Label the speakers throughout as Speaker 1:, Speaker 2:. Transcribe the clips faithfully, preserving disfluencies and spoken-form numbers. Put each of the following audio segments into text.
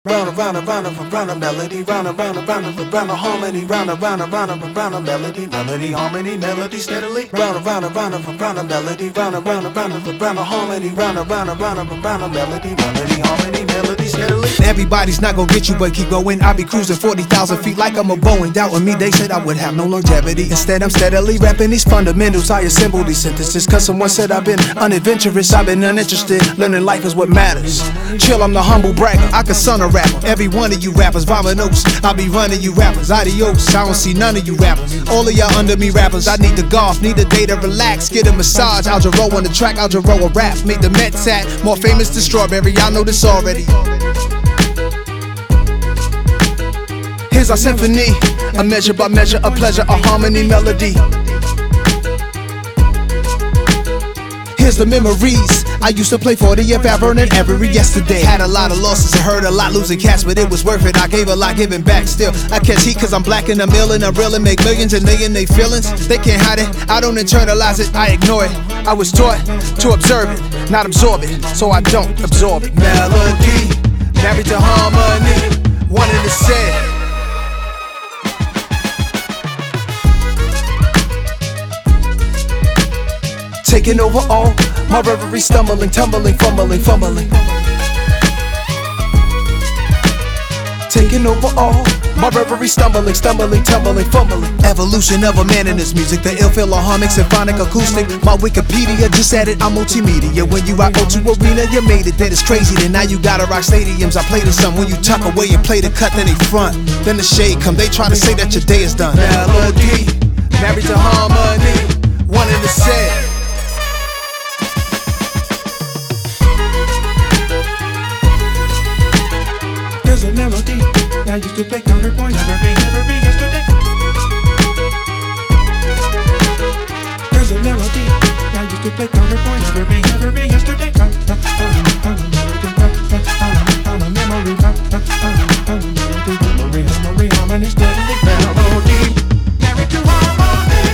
Speaker 1: Round and round and round and round a melody, round and round and round and round a harmony, round and round and round and round a melody, melody, harmony, melody steadily. Round and round and round and round a melody, round and round and round and round a harmony, round and round and round and round a melody, melody, harmony, melody steadily.
Speaker 2: Everybody's not gonna get you, but keep going. I be cruising forty thousand feet like I'm a Boeing. Doubting me, they said I would have no longevity. Instead, I'm steadily rapping these fundamentals. I assemble these sentences, cause someone said I've been unadventurous. I've been uninterested, learning life is what matters. Chill, I'm the humble bragger, I can son a rapper. Every one of you rappers, vamonos. I be running you rappers, adios. I don't see none of you rappers. All of y'all under me rappers. I need the golf, need a day to relax, get a massage. I'll just roll on the track, I'll just roll a rap. Make the Mets hat more famous than Strawberry. Y'all know this already. Here's our symphony, a measure by measure, a pleasure, a harmony, melody. Here's the memories. I used to play forty if I burning every yesterday. Had a lot of losses and heard a lot losing cash, but it was worth it. I gave a lot, giving back still. I catch heat cause I'm black and I'm ill and I'm real and make millions and they in they feelings. They can't hide it, I don't internalize it, I ignore it. I was taught to observe it, not absorb it, so I don't absorb it. Melody, married to harmony, one in the set. Taking over all, my reverie stumbling, tumbling, fumbling, fumbling. Taking over all, my reverie stumbling, stumbling, tumbling, fumbling. Evolution of a man in this music, the ill philharmonic, symphonic, acoustic. My Wikipedia just added I'm multimedia. When you rock O two Arena, you made it, that is crazy. Then now you gotta rock stadiums. I play the sun when you tuck away and play the cut, then they front. Then the shade come, they try to say that your day is done. Melody, married to harmony, one in the set.
Speaker 3: There's a melody I used to play counterpoint every, every yesterday. There's a melody I used to play counterpoint every, every yesterday. On a memory, on a memory, memory, harmony, steadily. Melody, married to harmony.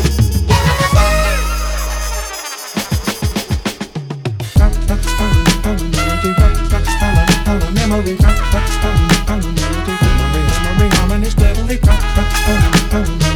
Speaker 3: On a memory. I'm